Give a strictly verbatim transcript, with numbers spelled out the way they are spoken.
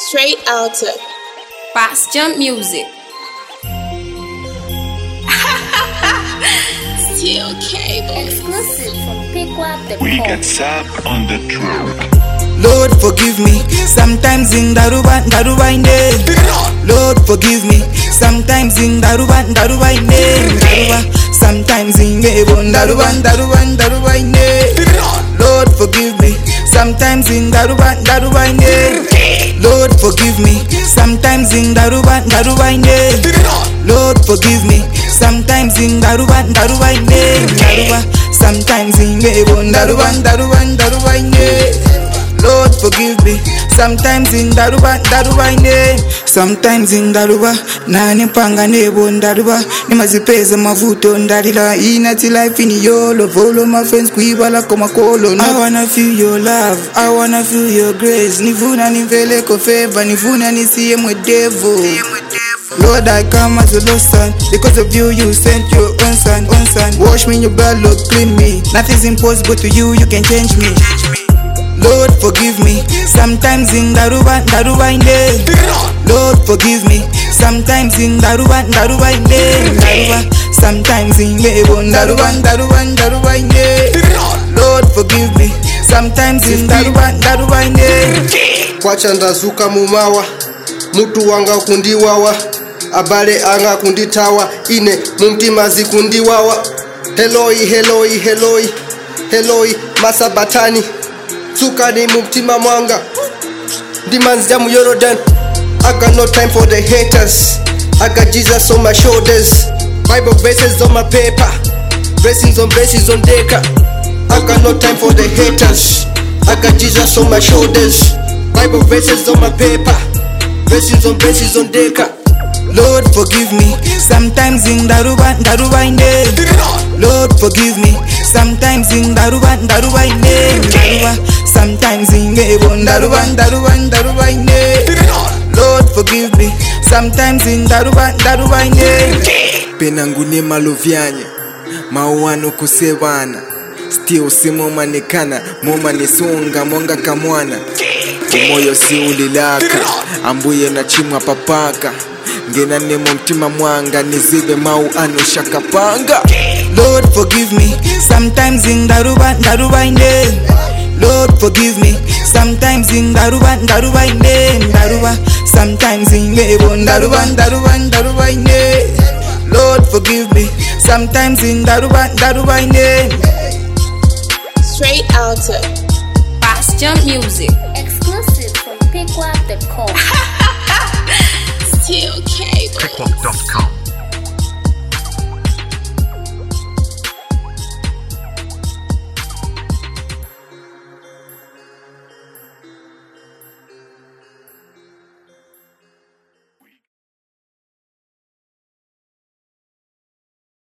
Straight out of Bass Jump Music. Still cable. Exclusive from Pick Up the We Call. get sap on the track. Lord forgive me, sometimes in Daruba, Daruba ine. Lord forgive me, sometimes in Daruba, Daruba ine. Daruba, sometimes in Gabon, Daruba, Daruba, Daruba ine. Lord forgive me, sometimes in Daruba, Daruba ine. Lord forgive me, sometimes in Daruba, Daruba ine. Lord forgive me, sometimes in Daruba, Daruba ine. Daruba, sometimes in Gabon, Daruba, Daruba, Daruba ine. Lord forgive me, sometimes in Daruba, Daruba ine. Sometimes in Daruba, nani panga nebo Daruba. Nimazipeza mavuto ndarila. Inati life in yolo, follow my friends kuibala koma kolo. I wanna feel your love, I wanna feel your grace. Nivuna nivele ko favor, nivuna nisiye mwe devil. Lord, I come as a lost son. Because of you, you sent your own son, own son. Wash me in your blood, Lord, clean me. Nothing's impossible to you, you can change me. Lord forgive me, sometimes in Daruba, Daruba ine. Lord forgive me, sometimes in Daruba, Daruba ine. Daruba, sometimes in Gabon, Daruba, Daruba, Daruba ine. Lord forgive me, sometimes in Daruba, Daruba ine. Kwacha ndazuka mumawa, mutu wanga kundiwawa, abale anga kunditawa, ine mumtima zikundiwawa. Heloi, heloi, heloi, heloi, masabatani. Sukani mumtima mwanga Demands jamu Yorodan. I got no time for the haters. I got Jesus on my shoulders. Bible verses on my paper. Blessings on blessings on deka. I got no time for the haters. I got Jesus on my shoulders. Bible verses on my paper. Blessings on blessings on deka. Lord forgive me, sometimes in Daruba, Daruba ine. Lord forgive me, sometimes in Daruba, Daruba ine. Daruba, sometimes in Gabon, Daruba, Daruba, Daruba ine. Lord forgive me, sometimes in Daruba, Daruba ine. Penangune malovyanya mauano kusevana still simo manekana moma nisonga monga kamwana umoyo si ulilaka ambuye na chimwa papaka ngena nemo mtima mwanga nizibe mau ano shakapanga. Lord forgive me, sometimes in Daruba, Daruba ine. Lord forgive me, sometimes in Daruba, Daruba ine. Daruba, sometimes in Gabon, Daruba, Daruba, Daruba ine. Lord forgive me, sometimes in Daruba, Daruba ine. Straight out of Bass Jump Music. Exclusive from Pick Up the Call. Still cable. Pick up the